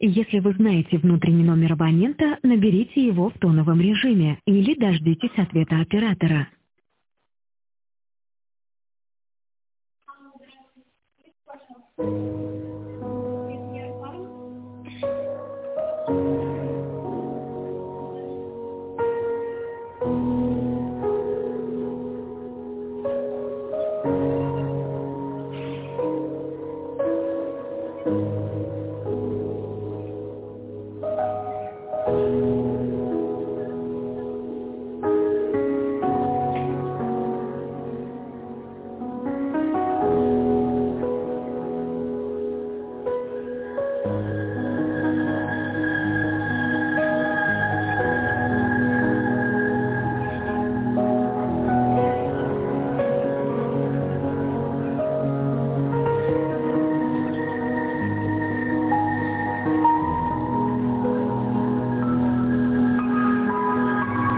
Если вы знаете внутренний номер абонента, наберите его в тоновом режиме или дождитесь ответа оператора.